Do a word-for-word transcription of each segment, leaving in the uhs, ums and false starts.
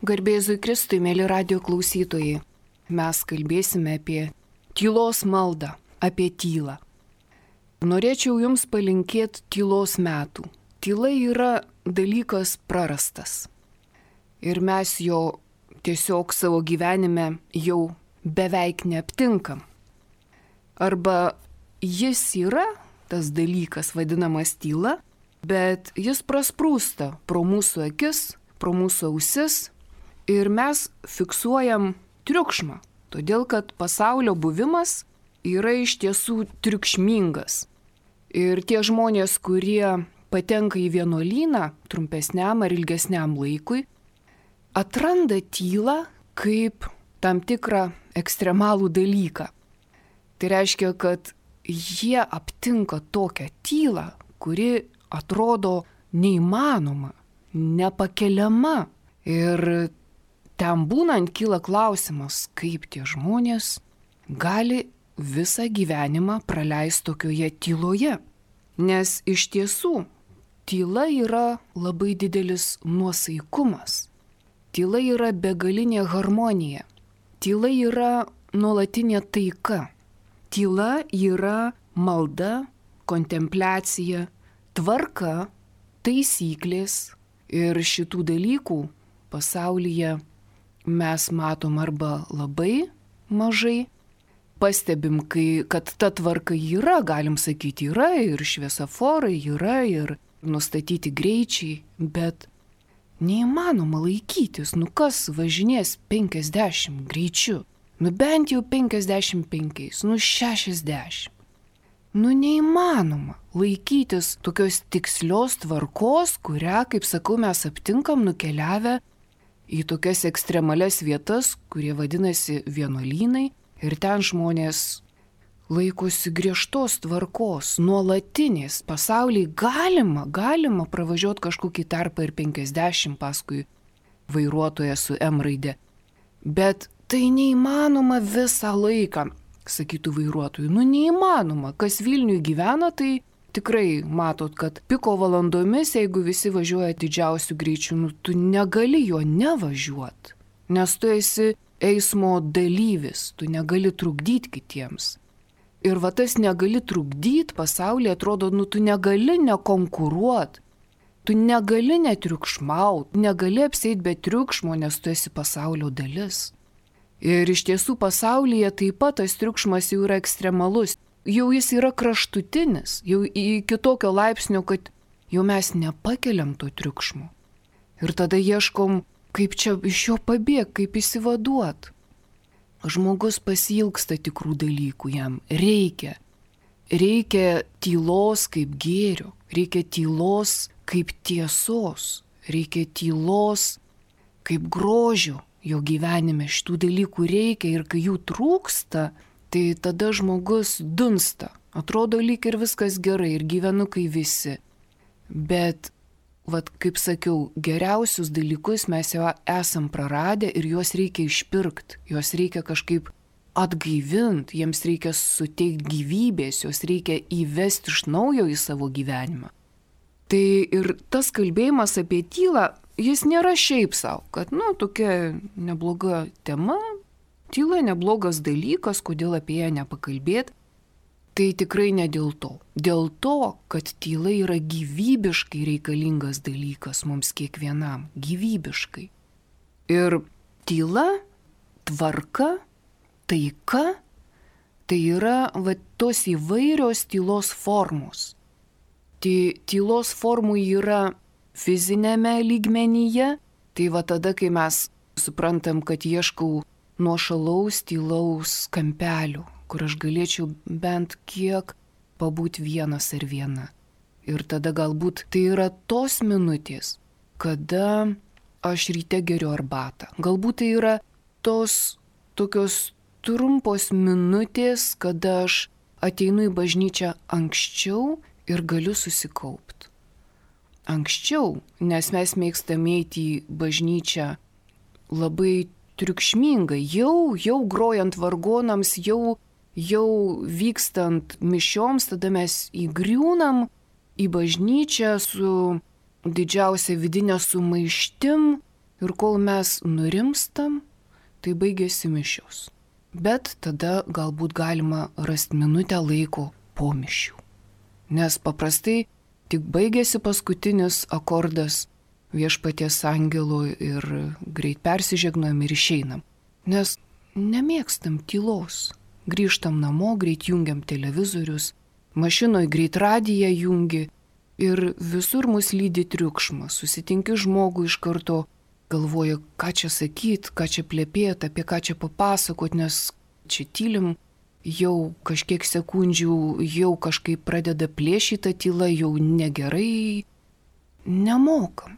Garbėzui Kristui, mėly radio klausytojai, mes kalbėsime apie tylos maldą, apie tylą. Norėčiau jums palinkėti tylos metų. Tyla yra dalykas prarastas. Ir mes jo tiesiog savo gyvenime jau beveik neaptinkam. Arba jis yra, tas dalykas vadinamas tyla, bet jis prasprūsta pro mūsų akis, pro mūsų ausis ir mes fiksuojam triukšmą, todėl kad pasaulio buvimas yra iš tiesų triukšmingas. Ir tie žmonės, kurie patenka į vienuolyną trumpesniam ar ilgesniam laikui, atranda tylą kaip tam tikrą ekstremalų dalyką. Tai reiškia, kad jie aptinka tokią tylą, kuri atrodo neįmanoma, nepakeliama. Ir ten būnant kyla klausimas, kaip tie žmonės gali visą gyvenimą praleisti tokioje tyloje. Nes iš tiesų tyla yra labai didelis nuosaikumas. Tyla yra begalinė harmonija. Tyla yra nuolatinė taika. Tyla yra malda, kontempliacija, tvarka, taisyklės ir šitų dalykų pasaulyje mes matom arba labai mažai. Pastebim, kai, kad ta tvarka yra, galim sakyti, yra ir šviesoforai, yra ir nustatyti greičiai, bet neįmanoma laikytis, nu kas važinės penkiasdešimt greičiu, nu bent jau penkiasdešimt penki, nu šešiasdešimt. Nu neįmanoma laikytis tokios tikslios tvarkos, kurią, kaip sakau, mes aptinkam nukeliavę į tokias ekstremalias vietas, kurie vadinasi vienuolynai. Ir ten žmonės laikosi griežtos tvarkos, nuolatinės. Pasaulyje galima, galima pravažiuoti kažkokį tarpą ir penkiasdešimt paskui vairuotoją su M raide. Bet tai neįmanoma visą laiką, sakytų vairuotojų. Nu neįmanoma. Kas Vilniuje gyvena, tai tikrai matot, kad piko valandomis, jeigu visi važiuoja didžiausių greičių, nu tu negali jo nevažiuoti. Nes tu esi eismo dalyvis, tu negali trukdyti kitiems. Ir va tas negali trukdyti pasaulyje, atrodo, nu tu negali nekonkuruoti, tu negali netriukšmauti, negali apsėti be triukšmo, nes tu esi pasaulio dalis. Ir iš tiesų pasaulyje taip pat tas triukšmas jau yra ekstremalus, jau jis yra kraštutinis, jau iki tokio laipsnio, kad jau mes nepakeliam to triukšmo. Ir tada ieškom, kaip čia iš jo pabėgti, kaip įsivaduoti. Žmogus pasiilgsta tikrų dalykų, jam reikia. Reikia tylos kaip gėrio, reikia tylos kaip tiesos, reikia tylos kaip grožio jo gyvenime. Šitų dalykų reikia ir kai jų trūksta, tai tada žmogus dunsta. Atrodo lyg ir viskas gerai ir gyvenu kai visi. Bet vat, kaip sakiau, geriausius dalykus mes jau esam praradę ir juos reikia išpirkti, juos reikia kažkaip atgaivinti, jiems reikia suteikti gyvybės, juos reikia įvesti iš naujo į savo gyvenimą. Tai ir tas kalbėjimas apie tylą, jis nėra šiaip savo, kad, nu, tokia nebloga tema, tyla neblogas dalykas, kodėl apie ją nepakalbėti. Tai tikrai ne dėl to. Dėl to, kad tyla yra gyvybiškai reikalingas dalykas mums kiekvienam. Gyvybiškai. Ir tyla, tvarka, taika, tai yra va, tos įvairios tylos formos. Tai tylos formų yra fizinėme lygmenyje. Tai va tada, kai mes suprantam, kad ieškau nuošalaus tylaus kampelio, kur aš galėčiau bent kiek pabūti vienas ar viena. Ir tada galbūt tai yra tos minutės, kada aš ryte geriu arbatą. Galbūt tai yra tos tokios trumpos minutės, kada aš ateinu į bažnyčią anksčiau ir galiu susikaupti. Anksčiau, nes mes mėgstam eiti į bažnyčią labai triukšmingai, jau, jau grojant vargonams, jau Jau vykstant mišioms, tada mes įgriūnam į bažnyčią su didžiausia vidinė sumaištim Ir kol mes nurimstam, tai baigėsi mišios. Bet tada galbūt galima rasti minutę laiko po mišių. Nes paprastai tik baigėsi paskutinis akordas Viešpaties angelo ir greit persižegnojam ir išeinam. Nes nemėgstam tylos. Grįžtam namo, greit jungiam televizorius, mašinoje greit radiją jungi ir visur mus lydi triukšmas. Susitinki žmogų iš karto, galvoja, ką čia sakyt, ką čia plepėt, apie ką čia papasakot, nes čia tylim, jau kažkiek sekundžių, jau kažkaip pradeda plėšyta tyla, jau negerai. Nemokam.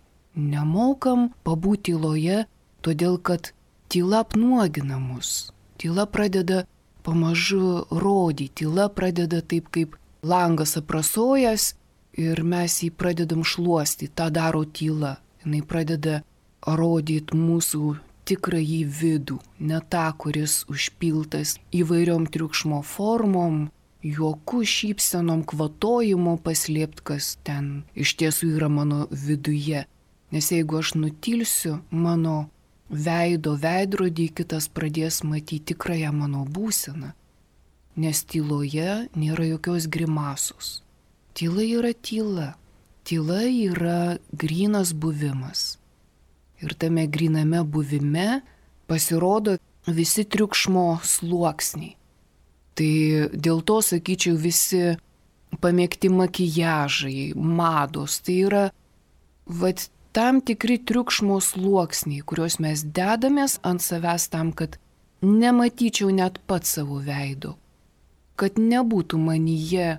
Nemokam pabūti tyloje, todėl kad tyla apnuogina mus. Tyla pradeda pamažu rodyti, tyla pradeda taip kaip langas aprasojęs ir mes jį pradedam šluosti. Ta daro tyla. Jis pradeda rodyti mūsų tikrąjį vidų, ne tą, kuris užpiltas įvairiom triukšmo formom, juoku, šypsenom, kvatojimu paslėpt, kas ten iš tiesų yra mano viduje. Nes jeigu aš nutilsiu, mano veido veidrodį kitas pradės matyti tikrąją mano būseną. Nes tyloje nėra jokios grimasos. Tyla yra tyla. Tyla yra grynas buvimas. Ir tame gryname buvime pasirodo visi triukšmo sluoksniai. Tai dėl to, sakyčiau, visi pamėgti makijažai, mados, tai yra vat, tam tikri triukšmo sluoksniai, kuriuos mes dedamės ant savęs tam, kad nematyčiau net pats savo veido, kad nebūtų manyje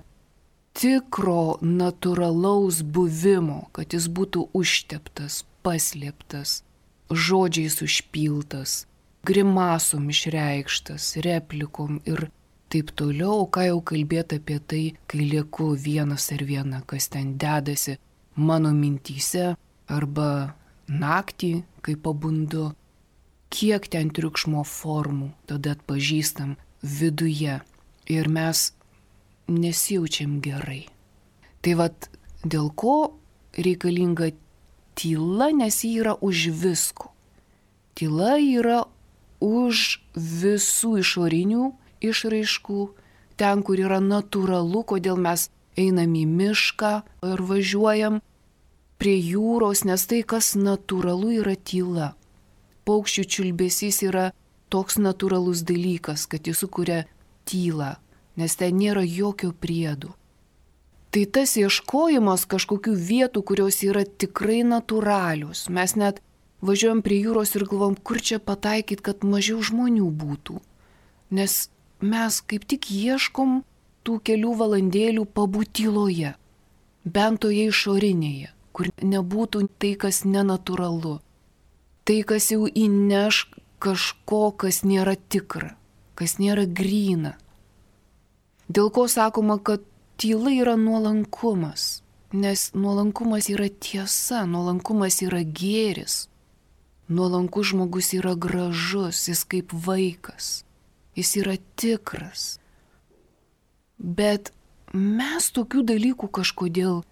tikro natūralaus buvimo, kad jis būtų užteptas, paslėptas, žodžiais užpiltas, grimasom išreikštas, replikom ir taip toliau, ką jau kalbėti apie tai, kai lieku vienas ar viena, kas ten dedasi mano mintyse, arba naktį, kai pabundu, kiek ten triukšmo formų tada atpažįstam viduje ir mes nesijaučiam gerai. Tai vat dėl ko reikalinga tyla, nes ji yra už visko. Tyla yra už visų išorinių išraiškų, ten, kur yra natūralu, kodėl mes einam į mišką ir važiuojam prie jūros, nes tai, kas natūralu, yra tyla. Paukščių čiulbesys yra toks natūralus dalykas, kad jis sukuria tylą, nes ten nėra jokio priedų. Tai tas ieškojimas kažkokių vietų, kurios yra tikrai natūralios. Mes net važiuojam prie jūros ir galvom, kur čia pataikyti, kad mažiau žmonių būtų. Nes mes kaip tik ieškom tų kelių valandėlių pabūti tyloje, bent toje išorinėje, kur nebūtų tai, kas nenatūralu. Tai, kas jau įneš kažko, kas nėra tikra, kas nėra gryna. Dėl ko sakoma, kad tyla yra nuolankumas, nes nuolankumas yra tiesa, nuolankumas yra gėris. Nuolankus žmogus yra gražus, jis kaip vaikas, jis yra tikras. Bet mes tokių dalykų kažkodėl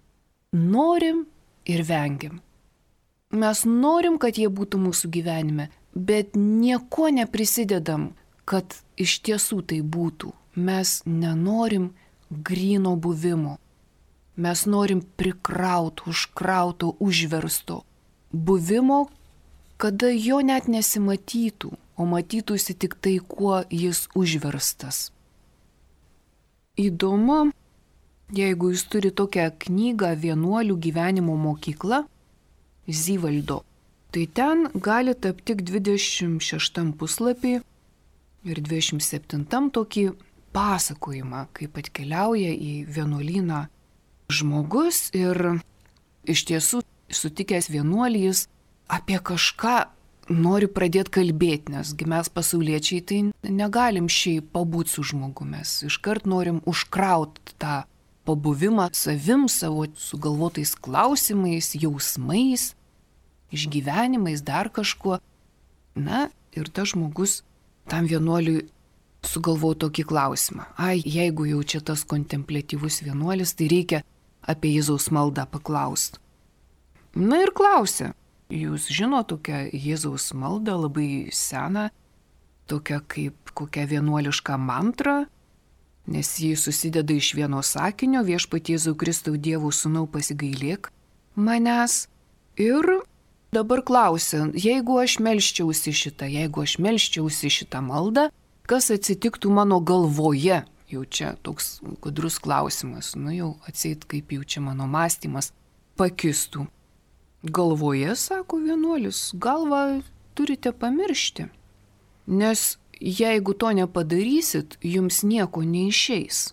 norim ir vengiam. Mes norim, kad jie būtų mūsų gyvenime, bet nieko neprisidedam, kad iš tiesų tai būtų. Mes nenorim gryno buvimo. Mes norim prikrauto, užkrauto, užversto buvimo, kada jo net nesimatytų, o matytųsi tik tai, kuo jis užverstas. Įdomu, jeigu jūs turi tokią knygą Vienuolių gyvenimo mokykla Zyvaldo, tai ten galite aptikti dvidešimt šeštam puslapį ir dvidešimt septintam tokį pasakojimą, kaip atkeliauja į vienuolyną žmogus ir iš tiesų sutikęs vienuolys apie kažką nori pradėti kalbėti, nesgi mes pasauliečiai tai negalim šiaip pabūti su žmogumi, mes iškart norim užkrauti tą pabuvimą savim, savo sugalvotais klausimais, jausmais, išgyvenimais, dar kažkuo. Na, ir tas žmogus tam vienuoliui sugalvojo tokį klausimą. Ai, jeigu jau čia tas kontempliatyvus vienuolis, tai reikia apie Jėzaus maldą paklausti. Na ir klausė, jūs žino tokią Jėzaus maldą, labai seną, tokią kaip kokią vienuolišką mantrą, nes ji susideda iš vieno sakinio: Viešpatie Jėzau Kristau, Dievo Sūnau, pasigailėk manęs. Ir dabar klausia, jeigu aš melščiausi šitą, jeigu aš melščiausi šitą maldą, kas atsitiktų mano galvoje? Jau čia toks gudrus klausimas, nu jau atseit, kaip jau čia mano mąstymas pakistų. Galvoje, sako vienuolis, galvą turite pamiršti, nes jeigu to nepadarysit, jums nieko neišeis.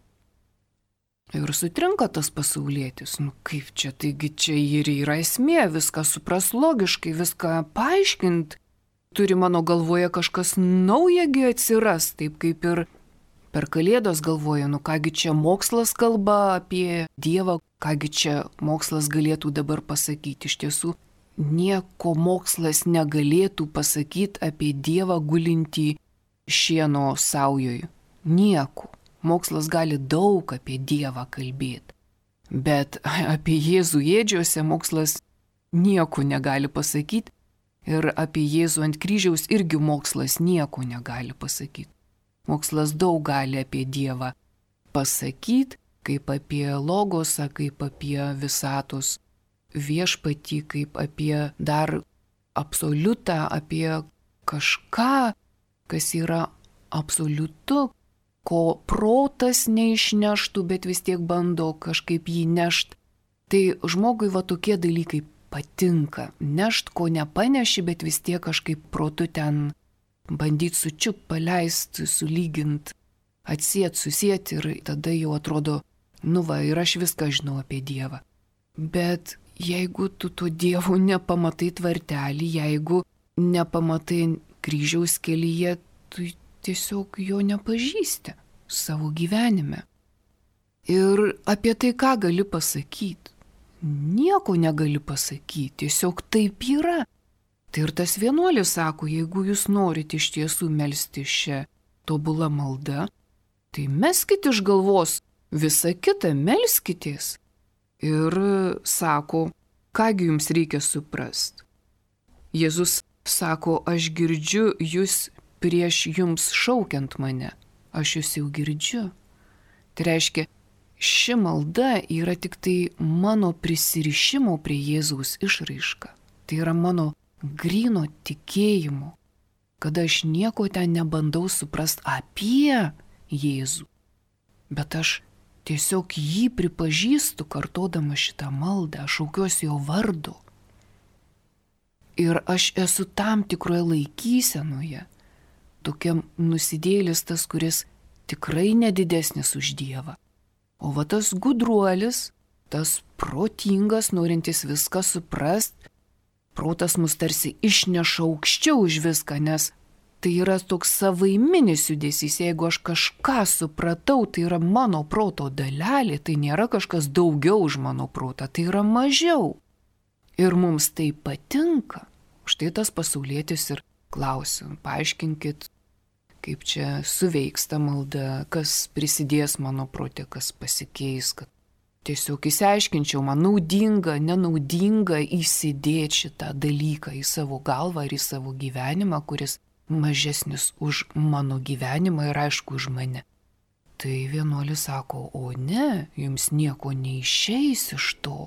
Ir sutrinka tas pasaulietis, nu kaip čia, taigi čia ir yra esmė, viską supras logiškai, viską paaiškint, turi mano galvoje kažkas naujagi atsiras, taip kaip ir per Kalėdas galvoja, nu kągi čia mokslas kalba apie Dievą, kągi čia mokslas galėtų dabar pasakyti. Iš tiesų, nieko mokslas negalėtų pasakyti apie Dievą gulintį šieno saujoj. Nieko. Mokslas gali daug apie Dievą kalbėti, bet apie Jėzų ėdžiose mokslas nieko negali pasakyti ir apie Jėzų ant kryžiaus irgi mokslas nieko negali pasakyti. Mokslas daug gali apie Dievą pasakyti, kaip apie logosą, kaip apie visatos viešpatį, kaip apie dar absoliutą, apie kažką, kas yra absoliutu, ko protas neišneštų, bet vis tiek bando kažkaip jį nešt. Tai žmogui va tokie dalykai patinka. Nešt, ko nepaneši, bet vis tiek kažkaip protu ten bandyti sučiup, paleist, sulygint, atsiet, susiet ir tada jau atrodo, nu va, ir aš viską žinau apie Dievą. Bet jeigu tu to Dievo nepamatai tvartelį, jeigu nepamatai kryžiaus kelyje, tu tiesiog jo nepažįsti savo gyvenime. Ir apie tai ką gali pasakyti? Nieko negali pasakyti, tiesiog taip yra. Tai ir tas vienuolis sako, jeigu jūs norite iš tiesų melsti šią tobulą maldą, tai meskite iš galvos visą kitą, melskitės. Ir sako, kągi jums reikia suprasti. Jėzus sako, aš girdžiu jūs prieš jums šaukiant mane, aš jūs jau girdžiu. Tai reiškia, ši malda yra tik tai mano prisirišimo prie Jėzaus išraiška. Tai yra mano gryno tikėjimo, kada aš nieko ten nebandau suprast apie Jėzų, bet aš tiesiog jį pripažįstu, kartodama šitą maldą, aš šaukiuosi jo vardu. Ir aš esu tam tikroje laikysenoje, tokiam nusidėlis tas, kuris tikrai nedidesnis už Dievą. O va tas gudruolis, tas protingas, norintis viską suprast, protas mus tarsi išneša aukščiau už viską, nes tai yra toks savaiminis judesys. Jeigu aš kažką supratau, tai yra mano proto dalelė, tai nėra kažkas daugiau už mano protą, tai yra mažiau. Ir mums tai patinka. Štai tas pasaulietis ir klausia, paaiškinkit, kaip čia suveiks ta malda, kas prisidės mano protė, kas pasikeis, kad tiesiog įsiaiškinčiau, man naudinga, nenaudinga įsidėti šitą dalyką į savo galvą ir į savo gyvenimą, kuris mažesnis už mano gyvenimą ir aišku už mane. Tai vienuolis sako, o ne, jums nieko neišeis iš to.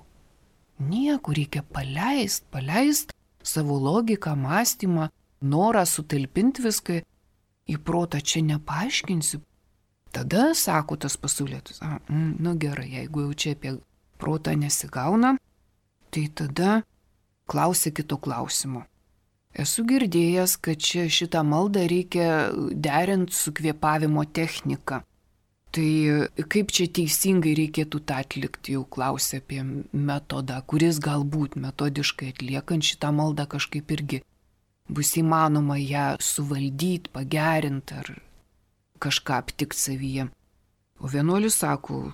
Nieko reikia paleist, paleist savo logiką, mąstymą, norą sutalpinti viską į protą, čia nepaaiškinsiu. Tada, sako tas pasaulietis, mm, nu gerai, jeigu jau čia apie protą nesigauna, tai tada klausia kito klausimo. Esu girdėjęs, kad čia šitą maldą reikia derinti su kvėpavimo technika. Tai kaip čia teisingai reikėtų tą atlikti, jau klausia apie metodą, kuris galbūt metodiškai atliekant šitą maldą kažkaip irgi bus įmanoma ją suvaldyti, pagerinti ar kažką aptikti savyje. O vienuolis sako,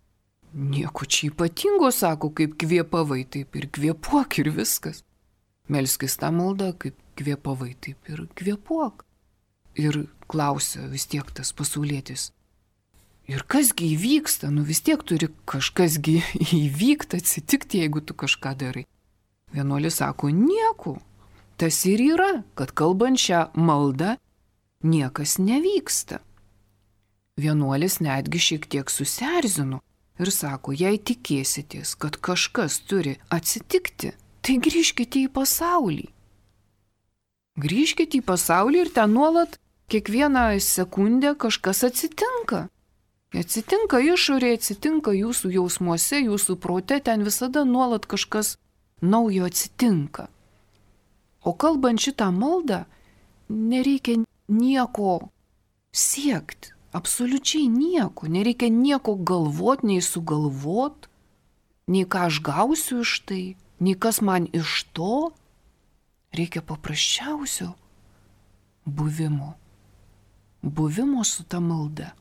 nieko čia ypatingo, sako, kaip kvėpavai, taip ir kvėpuok ir viskas. Melskis tą maldą, kaip kvėpavai, taip ir kvėpuok. Ir klausia vis tiek tas pasaulietis. Ir kasgi įvyksta, nu vis tiek turi kažkasgi įvykti, atsitikti, jeigu tu kažką darai. Vienuolis sako, nieko. Tas ir yra, kad kalbant šią maldą niekas nevyksta. Vienuolis netgi šiek tiek susierzino ir sako, jei tikėsitės, kad kažkas turi atsitikti, tai grįžkite į pasaulį. Grįžkite į pasaulį ir ten nuolat kiekvieną sekundę kažkas atsitinka. Atsitinka išorėje, atsitinka jūsų jausmuose, jūsų prote, ten visada nuolat kažkas naujo atsitinka. O kalbant šitą maldą, nereikia nieko siekti, absoliučiai nieko, nereikia nieko galvot, nei sugalvot, nei ką aš gausiu iš tai, nei kas man iš to, reikia paprasčiausio buvimo, buvimo su ta malda.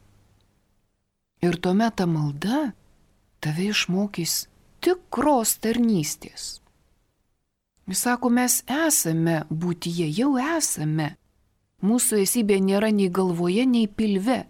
Ir tuomet ta malda tave išmokys tikros tarnystės. Jis sako, mes esame būtyje, jau esame. Mūsų esybė nėra nei galvoje, nei pilve.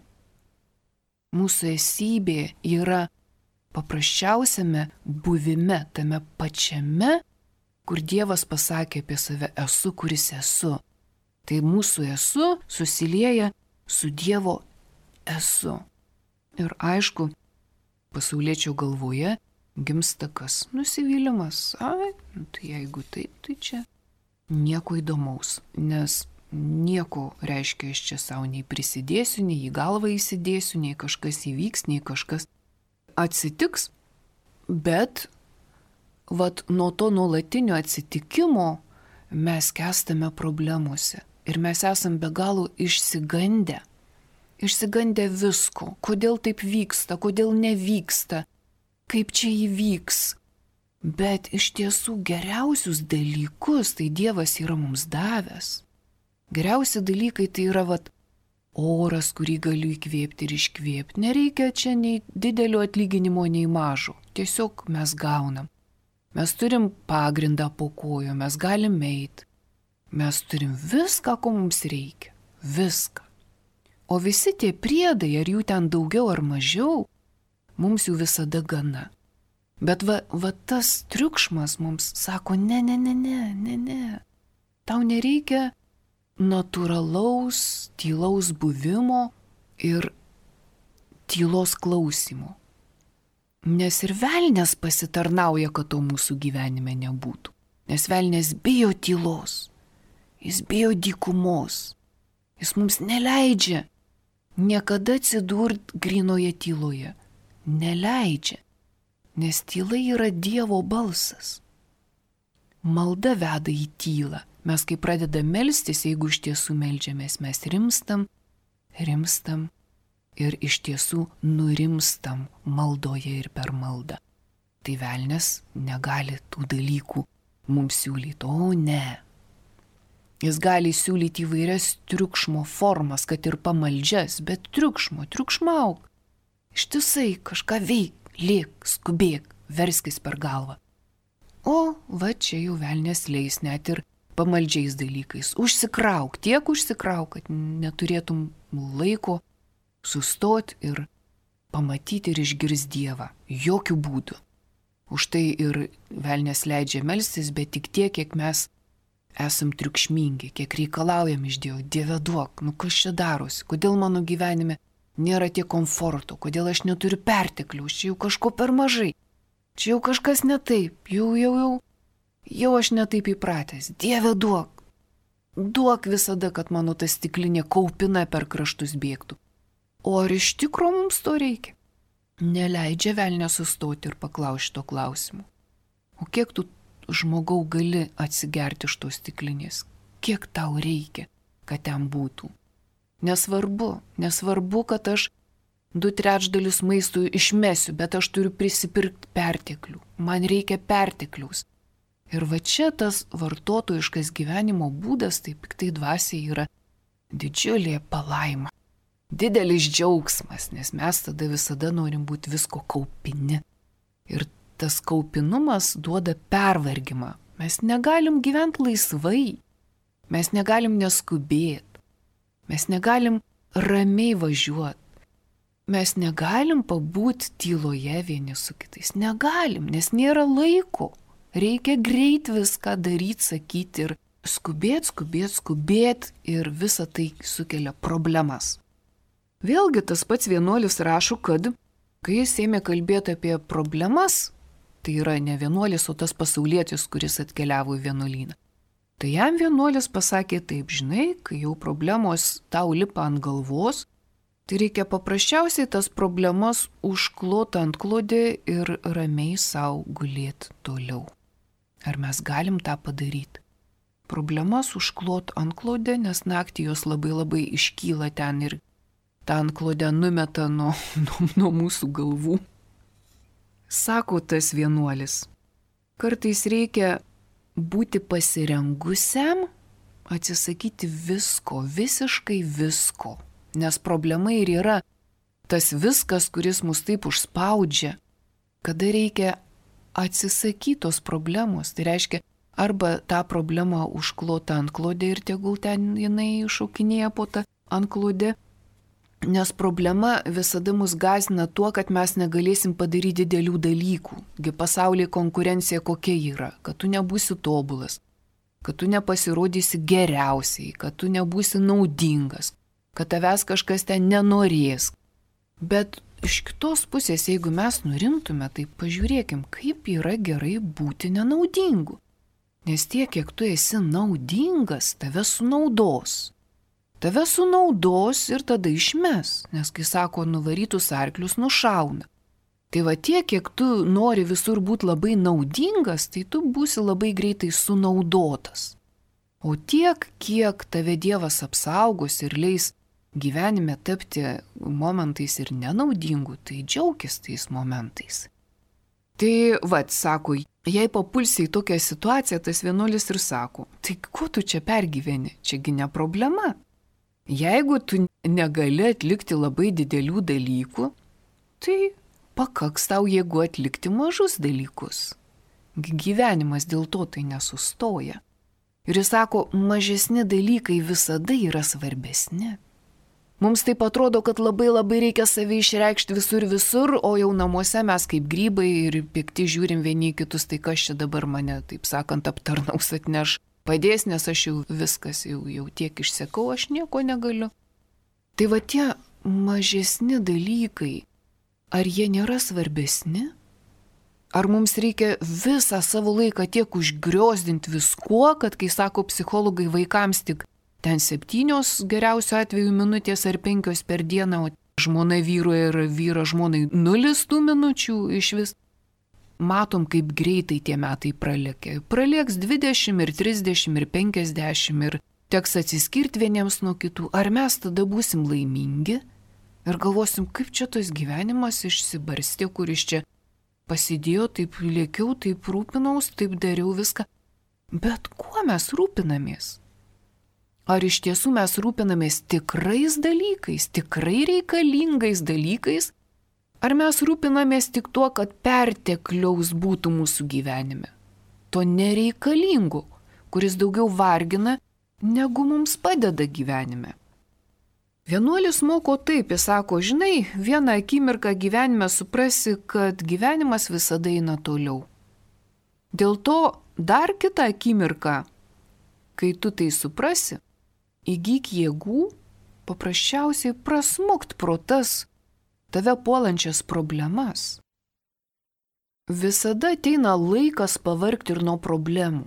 Mūsų esybė yra paprasčiausiame buvime, tame pačiame, kur Dievas pasakė apie save, esu, kuris esu. Tai mūsų esu susilieja su Dievo esu. Ir aišku, pasauliečio galvoje gimsta kas? Nusivylimas. Ai, tai jeigu taip, tai čia nieko įdomaus, nes nieko, reiškia, aš čia savo nei prisidėsiu, nei į galvą įsidėsiu, nei kažkas įvyks, nei kažkas atsitiks, bet vat nuo to nuolatinio atsitikimo mes kestame problemuose ir mes esam be galo išsigandę, išsigandę visko, kodėl taip vyksta, kodėl nevyksta, kaip čia įvyks. Bet iš tiesų geriausius dalykus tai Dievas yra mums davęs. Geriausi dalykai tai yra vat, oras, kurį galiu įkvėpti ir iškvėpti. Nereikia čia nei didelio atlyginimo, nei mažo. Tiesiog mes gaunam. Mes turim pagrindą po kojo, mes galim eiti. Mes turim viską, ko mums reikia. Viską. O visi tie priedai, ar jų ten daugiau ar mažiau, mums jų visada gana. Bet va, va tas triukšmas mums sako, ne, ne, ne, ne, ne, ne. Tau nereikia natūralaus, tylaus buvimo ir tylos klausimo. Nes ir velnias pasitarnauja, kad to mūsų gyvenime nebūtų. Nes velnias bijo tylos, jis bijo dykumos, jis mums neleidžia niekada atsidurti grynoje tyloje. Neleidžia, nes tyla yra Dievo balsas. Malda veda į tylą. Mes kai pradedam melstis, jeigu iš tiesų meldžiamės, mes rimstam, rimstam ir iš tiesų nurimstam maldoje ir per maldą. Tai velnias negali tų dalykų mums siūlyti, o ne. Jis gali siūlyti įvairias triukšmo formas, kad ir pamaldžias, bet triukšmo, triukšmauk. Ištisai kažką veik, lėk, skubėk, verskis per galvą. O va čia jau velnias leis net ir pamaldžiais dalykais. Užsikrauk, tiek užsikrauk, kad neturėtum laiko sustoti ir pamatyti ir išgirsti Dievą. Jokių būdų. Už tai ir velnias leidžia melstis, bet tik tiek, kiek mes esam triukšmingi, kiek reikalaujam iš Dievo. Dieve duok, nu kas čia darosi, kodėl mano gyvenime nėra tiek komforto, kodėl aš neturiu pertekliaus, čia jau kažko per mažai, čia jau kažkas ne taip, jau, jau, jau, jau aš netaip įpratęs. Dieve duok, duok visada, kad mano ta stiklinė kaupina per kraštus bėgtų. O ar iš tikro mums to reikia? Neleidžia velnias sustoti ir paklausti to klausimu. O kiek tu žmogau gali atsigerti iš tos stiklinės? Kiek tau reikia, kad ten būtų? Nesvarbu, nesvarbu, kad aš du trečdalius maistų išmesiu, bet aš turiu prisipirkti perteklių. Man reikia pertekliaus. Ir va čia tas vartotojiškas gyvenimo būdas, tai piktai dvasiai yra didžiulė palaima. Didelis džiaugsmas, nes mes tada visada norim būti visko kaupini. Ir tas kaupinumas duoda pervargimą. Mes negalim gyventi laisvai. Mes negalim neskubėti. Mes negalim ramiai važiuoti. Mes negalim pabūti tyloje vieni su kitais. Negalim, nes nėra laiko. reikia greit viską daryti, sakyti ir skubėt, skubėt, skubėt ir visa tai sukelia problemas. Vėlgi tas pats vienuolis rašo, kad kai jis ėmė kalbėti apie problemas, tai yra ne vienuolis, o tas pasaulietis, kuris atkeliavo į vienuolyną. Tai jam vienuolis pasakė taip, žinai, kai jau problemos tau lipa ant galvos, tai reikia paprasčiausiai tas problemas užklot ant klodė ir ramiai savo gulėti toliau. Ar mes galim tą padaryti? Problemas užklot ant klodė, nes naktį jos labai labai iškyla ten ir tą ant klodę numeta nuo, nuo, nuo mūsų galvų. Sako tas vienuolis, kartais reikia būti pasirengusiam, atsisakyti visko, visiškai visko. Nes problema ir yra tas viskas, kuris mus taip užspaudžia, kada reikia atsisakyti tos problemos. Tai reiškia, arba tą problemą užklota ant klodė ir tegul ten jinai šokinėja po tą ant klodė. Nes problema visada mus gąsdina tuo, kad mes negalėsim padaryti didelių dalykų. Gi pasaulyje konkurencija kokia yra, kad tu nebūsi tobulas, kad tu nepasirodysi geriausiai, kad tu nebūsi naudingas, kad tavęs kažkas ten nenorės. Bet iš kitos pusės, jeigu mes nurimtume, tai pažiūrėkim, kaip yra gerai būti nenaudingu. Nes tiek, kiek tu esi naudingas, tave sunaudos. Tave sunaudos ir tada išmes, nes kai sako, nuvarytus arklius nušauna. Tai va tiek, kiek tu nori visur būti labai naudingas, tai tu būsi labai greitai sunaudotas. O tiek, kiek tave Dievas apsaugos ir leis gyvenime tapti momentais ir nenaudingų, tai džiaukis tais momentais. Tai va, sako, jei papulsi į tokią situaciją, tas vienuolis ir sako, tai ko tu čia pergyveni, čiagi ne problema. Jeigu tu negali atlikti labai didelių dalykų, tai pakaks tau jėgų atlikti mažus dalykus. Gyvenimas dėl to tai nesustoja. Ir jis sako, mažesni dalykai visada yra svarbesni. Mums taip atrodo, kad labai labai reikia save išreikšti visur visur, o jau namuose mes kaip grybai ir pikti žiūrim vieni kitus, tai kas čia dabar mane, taip sakant, aptarnaus atneš. Padės, nes aš jau viskas, jau, jau tiek išsekau, aš nieko negaliu. Tai va tie mažesni dalykai, ar jie nėra svarbesni? Ar mums reikia visą savo laiką tiek užgriozdinti viskuo, kad, kai sako psichologai, vaikams tik ten septynios geriausiu atveju minutės ar penkios per dieną, o žmona vyrui ir vyra žmonai nulis tų minučių iš vis. Matom, kaip greitai tie metai pralėkė. Pralėks dvidešimt ir trisdešimt ir penkiasdešimt ir teks atsiskirti vieniems nuo kitų. Ar mes tada būsim laimingi ir galvosim, kaip čia tas gyvenimas išsibarstė, kuris čia pasidėjo, taip lėkiau, taip rūpinaus, taip dariau viską. Bet kuo mes rūpinamės? Ar iš tiesų mes rūpinamės tikrais dalykais, tikrai reikalingais dalykais? Ar mes rūpinamės tik tuo, kad pertekliaus būtų mūsų gyvenime? To nereikalingo, kuris daugiau vargina, negu mums padeda gyvenime. Vienuolis moko taip, jis sako, žinai, vieną akimirką gyvenime suprasi, kad gyvenimas visada eina toliau. Dėl to dar kitą akimirką, kai tu tai suprasi, įgyk jėgų paprasčiausiai prasmukt pro tas tave puolančias problemas. Visada ateina laikas pavargti ir nuo problemų.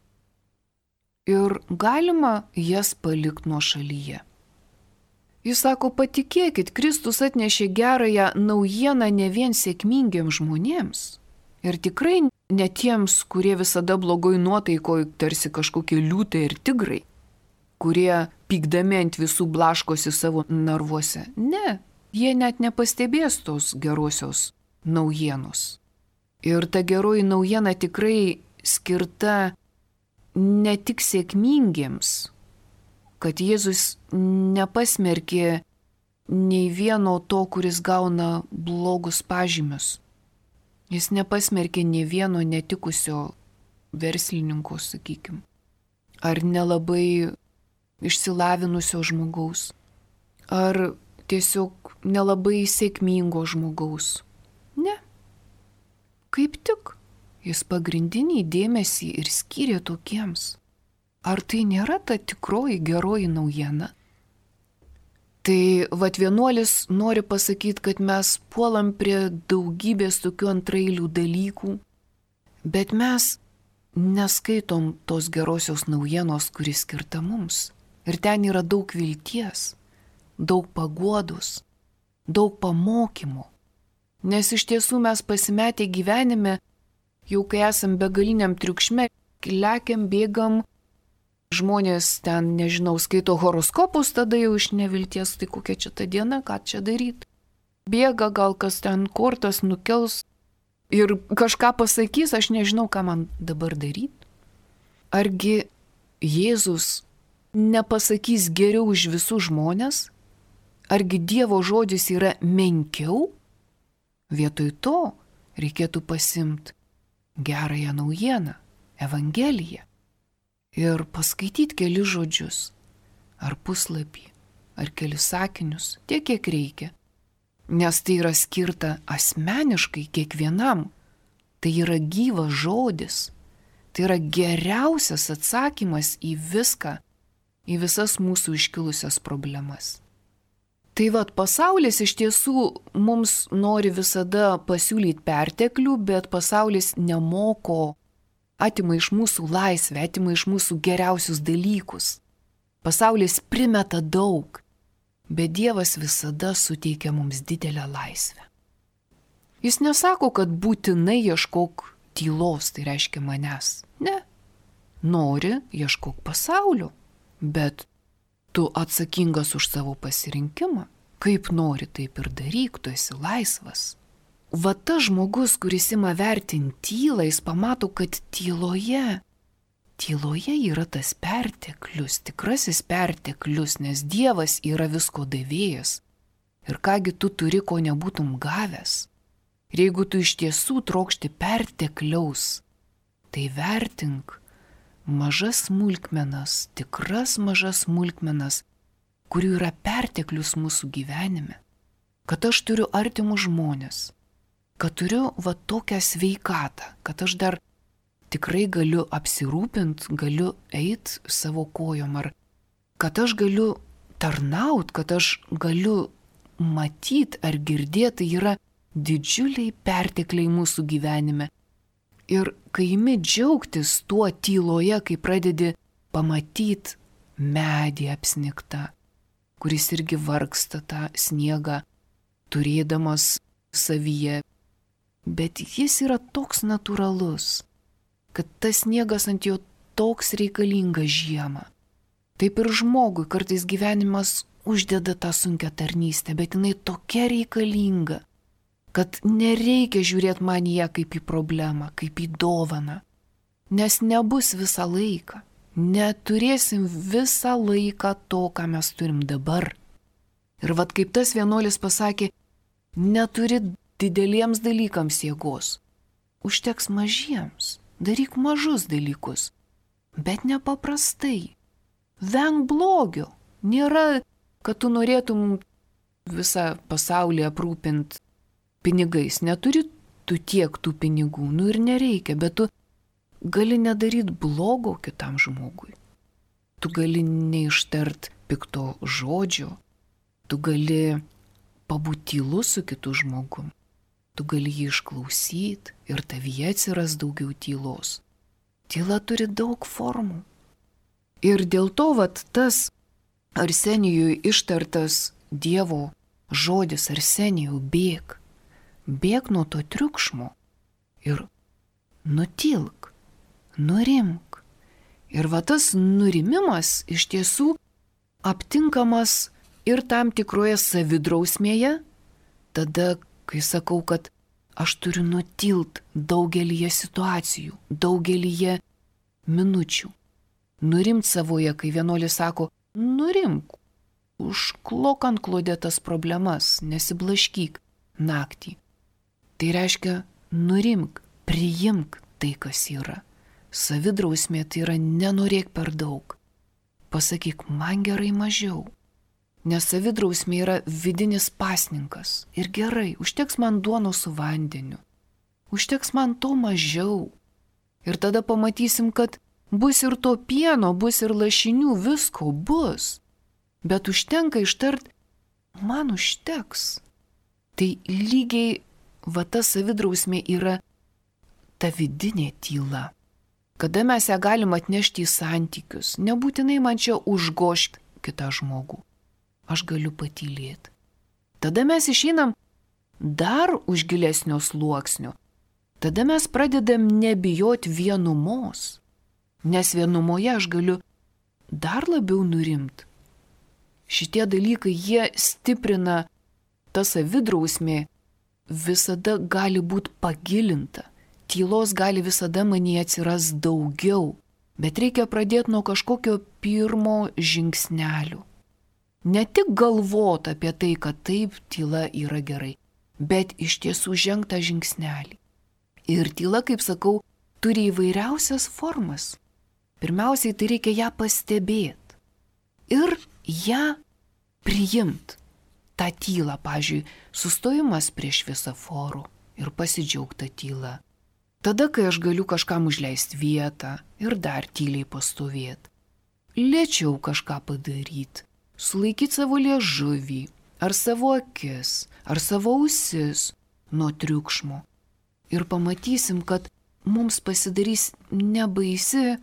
Ir galima jas palikti nuo šalyje. Jis sako, patikėkit, Kristus atnešė gerąją naujieną ne vien sėkmingiems žmonėms. Ir tikrai ne tiems, kurie visada blogoj nuotaikoj, tarsi kažkokie liūtai ir tigrai, kurie pykdami ant visų blaškosi savo narvuose. Ne. Jie net nepastebės tos gerosios naujienos. Ir ta geroji naujiena tikrai skirta ne tik sėkmingiems, kad Jėzus nepasmerkė nei vieno to, kuris gauna blogus pažymius. Jis nepasmerkė nei vieno netikusio verslininko, sakykim, ar nelabai išsilavinusio žmogaus, ar tiesiog nelabai sėkmingo žmogaus. Ne. Kaip tik. Jis pagrindinį dėmesį ir skyrė tokiems. Ar tai nėra ta tikroji geroji naujiena? Tai vat vienuolis nori pasakyti, kad mes puolam prie daugybės tokių antrailių dalykų, bet mes neskaitom tos gerosios naujienos, kuris skirta mums. Ir ten yra daug vilties, daug paguodos, daug pamokymų. Nes iš tiesų mes pasimetę gyvenime, jau kai esam begaliniam triukšme, lekiam, bėgam, žmonės ten, nežinau, skaito horoskopus, tada jau iš nevilties, tai kokia čia ta diena, ką čia daryti. Bėga, gal kas ten kortas nukels ir kažką pasakys, aš nežinau, ką man dabar daryti. Argi Jėzus nepasakys geriau už visus žmonės? Argi Dievo žodis yra menkiau? Vietoj to reikėtų pasimti gerąją naujieną, Evangeliją. Ir paskaityti keli žodžius, ar puslapį, ar kelius sakinius, tiek kiek reikia. Nes tai yra skirta asmeniškai kiekvienam. Tai yra gyvas žodis. Tai yra geriausias atsakymas į viską, į visas mūsų iškilusias problemas. Tai vad, pasaulis iš tiesų mums nori visada pasiūlyti perteklių, bet pasaulis nemoko, atima iš mūsų laisvę, atima iš mūsų geriausius dalykus. Pasaulis primeta daug, bet Dievas visada suteikia mums didelę laisvę. Jis nesako, kad būtinai ieškok tylos, tai reiškia manęs. Ne. Nori, ieškok pasaulio, bet tu atsakingas už savo pasirinkimą. Kaip nori, taip ir daryk, tu esi laisvas. Va tas žmogus, kuris ima vertinti tylą, jis pamato, kad tyloje, tyloje yra tas perteklius, tikrasis perteklius, nes Dievas yra visko davėjas. Ir kągi tu turi, ko nebūtum gavęs. Ir jeigu tu iš tiesų trokšti pertekliaus, tai vertink mažas smulkmenas, tikras mažas smulkmenas, kurių yra perteklius mūsų gyvenime. Kad aš turiu artimus žmonės, kad turiu va tokią sveikatą, kad aš dar tikrai galiu apsirūpinti, galiu eiti savo kojom, ar kad aš galiu tarnaut, kad aš galiu matyti ar girdėti, tai yra didžiuliai pertekliai mūsų gyvenime. Ir kai imi džiaugtis tuo tyloje, kai pradedi pamatyti medį apsnigtą, kuris irgi vargsta tą sniegą, turėdamas savyje, bet jis yra toks natūralus, kad tas sniegas ant jo toks reikalingas žiemą. Taip ir žmogui kartais gyvenimas uždeda tą sunkią tarnystę, bet jinai tokia reikalinga, kad nereikia žiūrėti man ją kaip į problemą, kaip į dovaną, nes nebus visą laiką. Neturėsim visą laiką to, ką mes turim dabar. Ir vat kaip tas vienuolis pasakė, neturi dideliems dalykams jėgos. Užteks mažiems, daryk mažus dalykus, bet nepaprastai. Venk blogio. Nėra, kad tu norėtum visą pasaulį aprūpinti pinigais. Neturi tu tiek tų pinigų, nu ir nereikia, bet tu gali nedaryti blogo kitam žmogui. Tu gali neištart pikto žodžio, tu gali pabūti tylus su kitu žmogum, tu gali jį išklausyti ir tavyje atsiras daugiau tylos. Tyla turi daug formų. Ir dėl to vat tas Arsenijui ištartas Dievo žodis, Arsenijau, bėk, bėk nuo to triukšmo ir nutilk. Nurimk. Ir va tas nurimimas iš tiesų aptinkamas ir tam tikroje savidrausmėje, tada, kai sakau, kad aš turiu nutilt daugelyje situacijų, daugelyje minučių. Nurimt savoje, kai vienuolis sako, nurimk, užklok ant klodėtas problemas, nesiblaškyk naktį. Tai reiškia, nurimk, priimk tai, kas yra. Savidrausmė tai yra nenorėk per daug. Pasakyk, man gerai mažiau. Nes savidrausmė yra vidinis pasninkas. Ir gerai, užteks man duonos su vandeniu. užteks man to mažiau. Ir tada pamatysim, kad bus ir to pieno, bus ir lašinių, visko bus. Bet užtenka ištart, man užteks. Tai lygiai va ta savidrausmė yra ta vidinė tyla. Kada mes ją galim atnešti į santykius, nebūtinai man čia užgošti kitą žmogų. Aš galiu patylėti. Tada mes išeinam dar už gilesnio sluoksnio. Tada mes pradedam nebijoti vienumos. Nes vienumoje aš galiu dar labiau nurimti. Šitie dalykai, jie stiprina, ta savidrausmė visada gali būti pagilinta. Tylos gali visada manyje atsiras daugiau, bet reikia pradėti nuo kažkokio pirmo žingsnelio. Ne tik galvoti apie tai, kad taip tyla yra gerai, bet iš tiesų žengtą žingsnelį. Ir tyla, kaip sakau, turi įvairiausias formas. Pirmiausiai tai reikia ją pastebėti ir ją priimti. Ta tyla, pavyzdžiui, sustojimas prie šviesoforo ir pasidžiaugta tyla. Tada, kai aš galiu kažkam užleisti vietą ir dar tyliai pastovėti. Lėčiau kažką padaryti, sulaikyti savo liežuvį, ar savo akis, ar savo ausis nuo triukšmo. Ir pamatysim, kad mums pasidarys nebaisi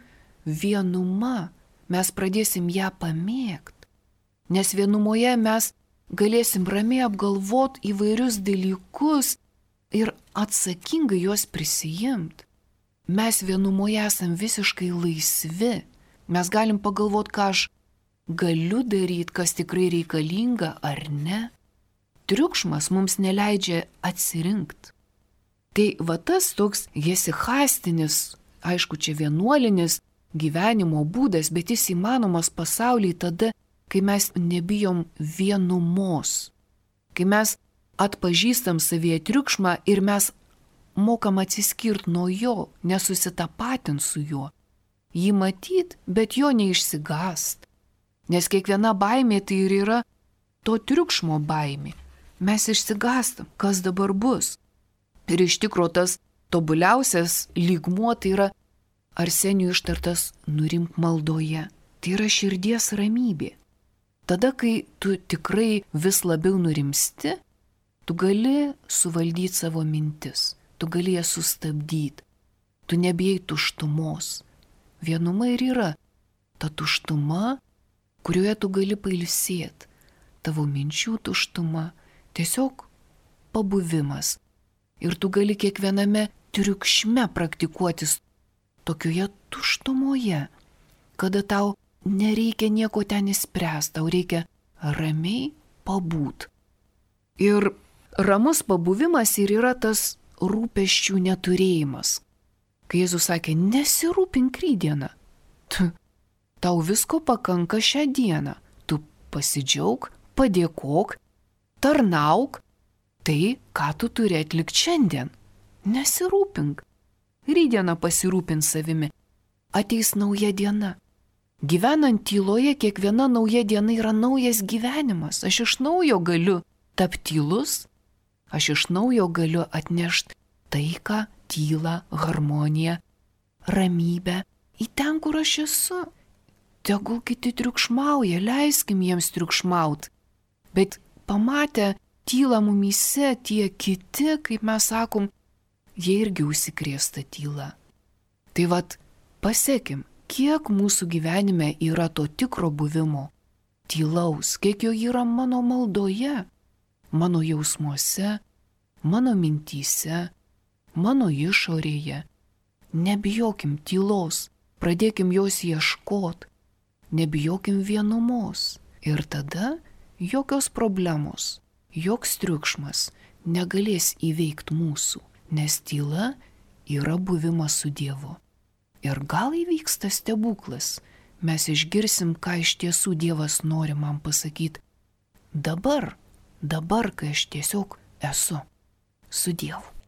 vienuma, mes pradėsim ją pamėgti. Nes vienumoje mes galėsim ramiai apgalvoti įvairius dalykus ir atsakingai juos prisijimti. Mes vienumoje esam visiškai laisvi. Mes galim pagalvoti, ką aš galiu daryti, kas tikrai reikalinga ar ne. Triukšmas mums neleidžia atsirinkti. Tai va tas toks hesichastinis, aišku, čia vienuolinis gyvenimo būdas, bet jis įmanomas pasaulyje tada, kai mes nebijom vienumos. Kai mes atpažįstam savyje triukšmą ir mes mokam atsiskirti nuo jo, nesusitapatint su juo. Jį matyt, bet jo neišsigąst. Nes kiekviena baimė tai ir yra to triukšmo baimė. Mes išsigąstam, kas dabar bus. Ir iš tikro tas tobuliausias lygmuo tai yra Arsenijų ištartas nurimk maldoje. Tai yra širdies ramybė. Tada, kai tu tikrai vis labiau nurimsti, tu gali suvaldyti savo mintis, tu gali jas sustabdyti, tu nebijai tuštumos. Vienuma ir yra ta tuštuma, kurioje tu gali pailsėti, tavo minčių tuštuma, tiesiog pabuvimas. Ir tu gali kiekviename triukšme praktikuotis tokioje tuštumoje, kada tau nereikia nieko ten įspręsti, tau reikia ramiai pabūt. Ir ramus pabuvimas ir yra tas rūpesčių neturėjimas. Kai Jėzus sakė, nesirūpink rytdieną, tau visko pakanka šią dieną, tu pasidžiauk, padėkok, tarnauk, tai, ką tu turi atlikti šiandien. Nesirūpink. Rytdieną pasirūpink savimi. Ateis nauja diena. Gyvenant tyloje, kiekviena nauja diena yra naujas gyvenimas. Aš iš naujo galiu tapti tylus, aš iš naujo galiu atnešti taiką, tylą, harmoniją, ramybę į ten, kur aš esu. Tegul kiti triukšmauja, leiskim jiems triukšmaut. Bet pamatę tylą mumyse tie kiti, kaip mes sakom, jie irgi užsikrėsta tyla. Tai vat, pasiekim, kiek mūsų gyvenime yra to tikro buvimo, tylaus, kiek jo yra mano maldoje, mano jausmuose, mano mintyse, mano išorėje. Nebijokim tylos, pradėkim jos ieškot, nebijokim vienumos. Ir tada jokios problemos, joks triukšmas negalės įveikti mūsų, nes tyla yra buvimas su Dievu. Ir gal įvyksta stebuklas, mes išgirsim, ką iš tiesų Dievas nori man pasakyti. Dabar, dabar, kai aš tiesiog esu su Dievu.